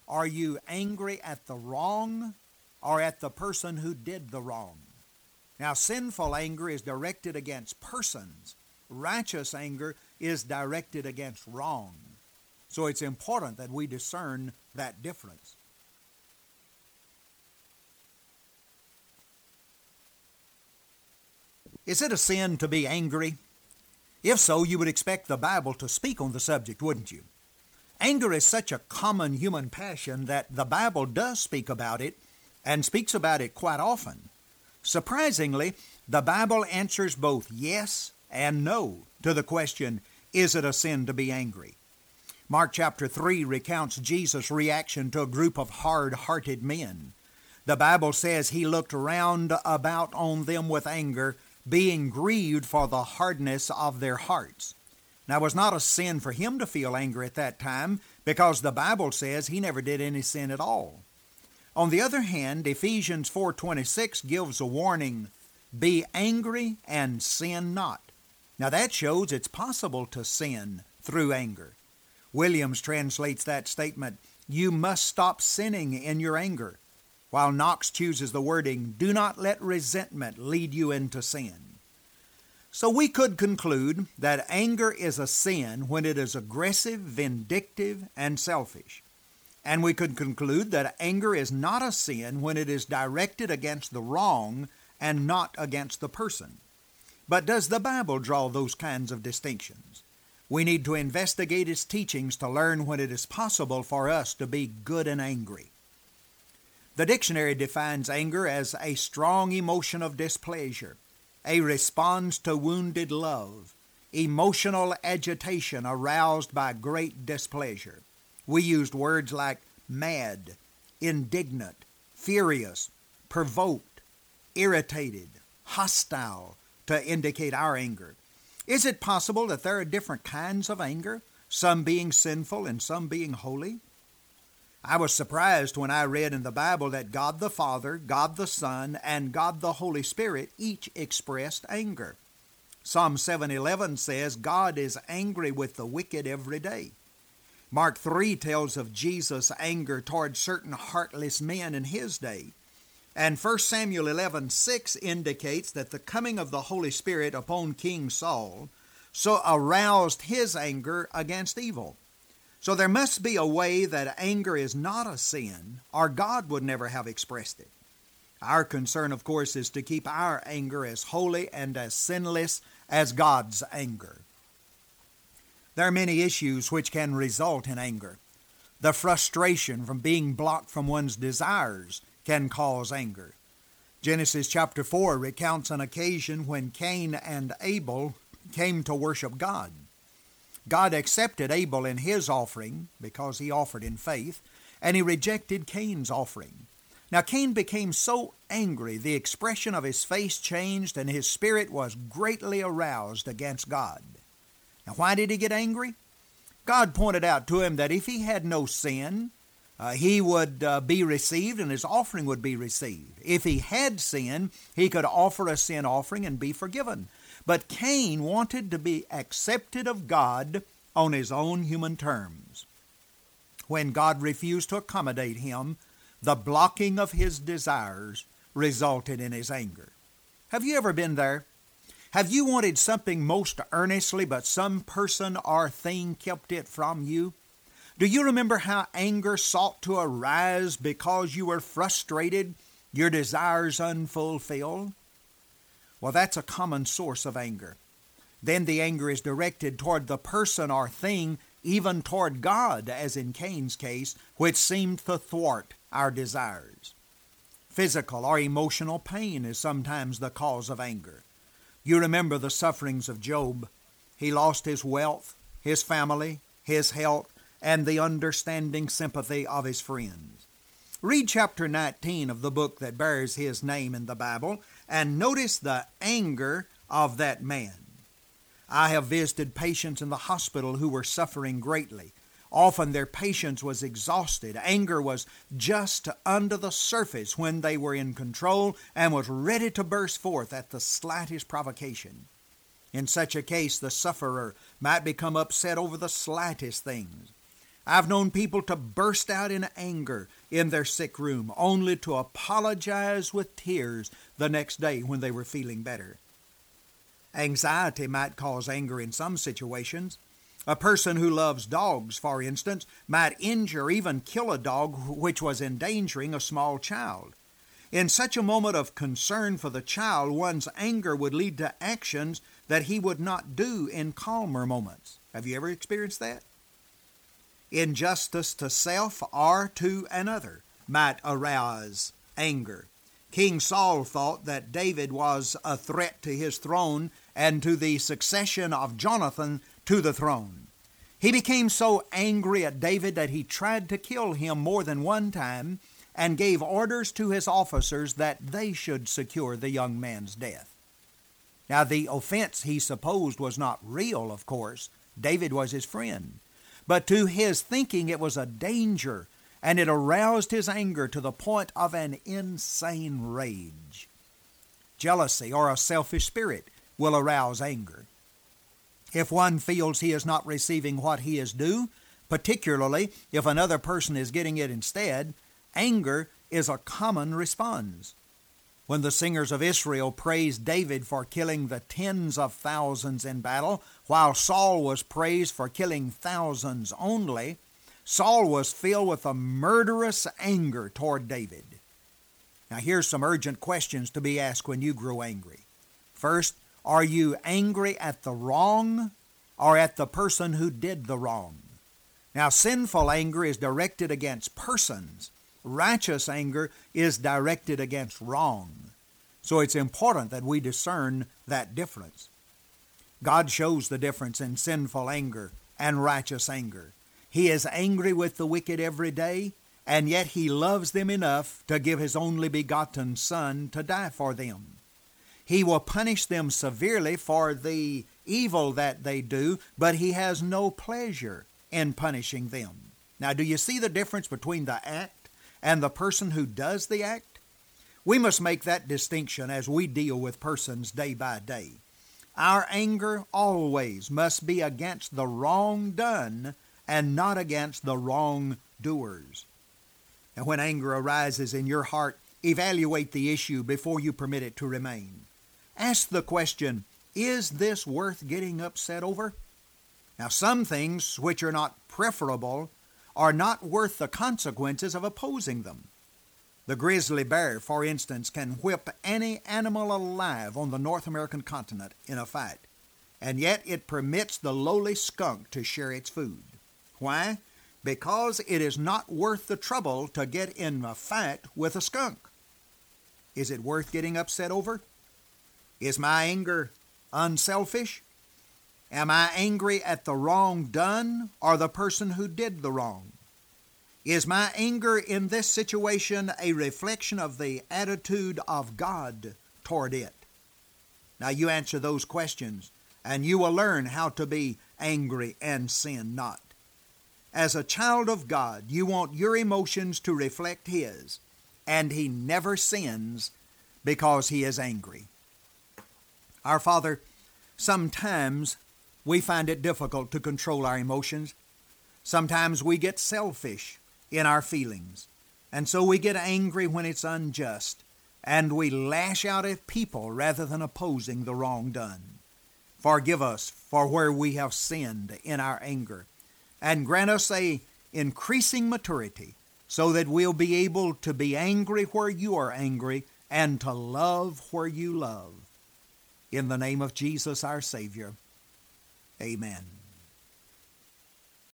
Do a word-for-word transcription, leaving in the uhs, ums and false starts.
Are you angry at the wrong or at the person who did the wrong? Now, sinful anger is directed against persons. Righteous anger is directed against wrong. So it's important that we discern that difference. Is it a sin to be angry? If so, you would expect the Bible to speak on the subject, wouldn't you? Anger is such a common human passion that the Bible does speak about it, and speaks about it quite often. Surprisingly, the Bible answers both yes and no to the question, is it a sin to be angry? Mark chapter three recounts Jesus' reaction to a group of hard-hearted men. The Bible says he looked round about on them with anger, being grieved for the hardness of their hearts. Now, it was not a sin for him to feel anger at that time, because the Bible says he never did any sin at all. On the other hand, Ephesians four twenty-six gives a warning, be angry and sin not. Now, that shows it's possible to sin through anger. Williams translates that statement, you must stop sinning in your anger, while Knox chooses the wording, do not let resentment lead you into sin. So we could conclude that anger is a sin when it is aggressive, vindictive, and selfish. And we could conclude that anger is not a sin when it is directed against the wrong and not against the person. But does the Bible draw those kinds of distinctions? We need to investigate its teachings to learn when it is possible for us to be good and angry. The dictionary defines anger as a strong emotion of displeasure, a response to wounded love, emotional agitation aroused by great displeasure. We used words like mad, indignant, furious, provoked, irritated, hostile to indicate our anger. Is it possible that there are different kinds of anger, some being sinful and some being holy? I was surprised when I read in the Bible that God the Father, God the Son, and God the Holy Spirit each expressed anger. Psalm seven eleven says, God is angry with the wicked every day. Mark three tells of Jesus' anger toward certain heartless men in his day. And First Samuel eleven six indicates that the coming of the Holy Spirit upon King Saul so aroused his anger against evil. So there must be a way that anger is not a sin, or God would never have expressed it. Our concern, of course, is to keep our anger as holy and as sinless as God's anger. There are many issues which can result in anger. The frustration from being blocked from one's desires can cause anger. Genesis chapter four recounts an occasion when Cain and Abel came to worship God. God accepted Abel in his offering because he offered in faith, and he rejected Cain's offering. Now Cain became so angry, the expression of his face changed, and his spirit was greatly aroused against God. Now why did he get angry? God pointed out to him that if he had no sin, uh, he would uh, be received and his offering would be received. If he had sin, he could offer a sin offering and be forgiven. But Cain wanted to be accepted of God on his own human terms. When God refused to accommodate him, the blocking of his desires resulted in his anger. Have you ever been there? Have you wanted something most earnestly, but some person or thing kept it from you? Do you remember how anger sought to arise because you were frustrated, your desires unfulfilled? Well, that's a common source of anger. Then the anger is directed toward the person or thing, even toward God, as in Cain's case, which seemed to thwart our desires. Physical or emotional pain is sometimes the cause of anger. You remember the sufferings of Job. He lost his wealth, his family, his health, and the understanding sympathy of his friends. Read chapter nineteen of the book that bears his name in the Bible, and notice the anger of that man. I have visited patients in the hospital who were suffering greatly. Often their patience was exhausted. Anger was just under the surface when they were in control and was ready to burst forth at the slightest provocation. In such a case, the sufferer might become upset over the slightest things. I've known people to burst out in anger in their sick room, only to apologize with tears the next day when they were feeling better. Anxiety might cause anger in some situations. A person who loves dogs, for instance, might injure, even kill a dog which was endangering a small child. In such a moment of concern for the child, one's anger would lead to actions that he would not do in calmer moments. Have you ever experienced that? Injustice to self or to another might arouse anger. King Saul thought that David was a threat to his throne and to the succession of Jonathan to the throne. He became so angry at David that he tried to kill him more than one time and gave orders to his officers that they should secure the young man's death. Now, the offense he supposed was not real, of course. David was his friend. But to his thinking it was a danger, and it aroused his anger to the point of an insane rage. Jealousy or a selfish spirit will arouse anger. If one feels he is not receiving what he is due, particularly if another person is getting it instead, anger is a common response. When the singers of Israel praised David for killing the tens of thousands in battle, while Saul was praised for killing thousands only, Saul was filled with a murderous anger toward David. Now here's some urgent questions to be asked when you grow angry. First, are you angry at the wrong or at the person who did the wrong? Now, sinful anger is directed against persons. Righteous anger is directed against wrong. So it's important that we discern that difference. God shows the difference in sinful anger and righteous anger. He is angry with the wicked every day, and yet He loves them enough to give His only begotten Son to die for them. He will punish them severely for the evil that they do, but He has no pleasure in punishing them. Now, do you see the difference between the act and the person who does the act? We must make that distinction as we deal with persons day by day. Our anger always must be against the wrong done and not against the wrong doers. And when anger arises in your heart, evaluate the issue before you permit it to remain. Ask the question, is this worth getting upset over? Now, some things which are not preferable are not worth the consequences of opposing them. The grizzly bear, for instance, can whip any animal alive on the North American continent in a fight, and yet it permits the lowly skunk to share its food. Why? Because it is not worth the trouble to get in a fight with a skunk. Is it worth getting upset over? Is my anger unselfish? Am I angry at the wrong done or the person who did the wrong? Is my anger in this situation a reflection of the attitude of God toward it? Now you answer those questions, and you will learn how to be angry and sin not. As a child of God, you want your emotions to reflect His, and He never sins because He is angry. Our Father, sometimes we find it difficult to control our emotions. Sometimes we get selfish in our feelings, and so we get angry when it's unjust, and we lash out at people rather than opposing the wrong done. Forgive us for where we have sinned in our anger, and grant us a increasing maturity so that we'll be able to be angry where you are angry and to love where you love. In the name of Jesus our Savior, amen.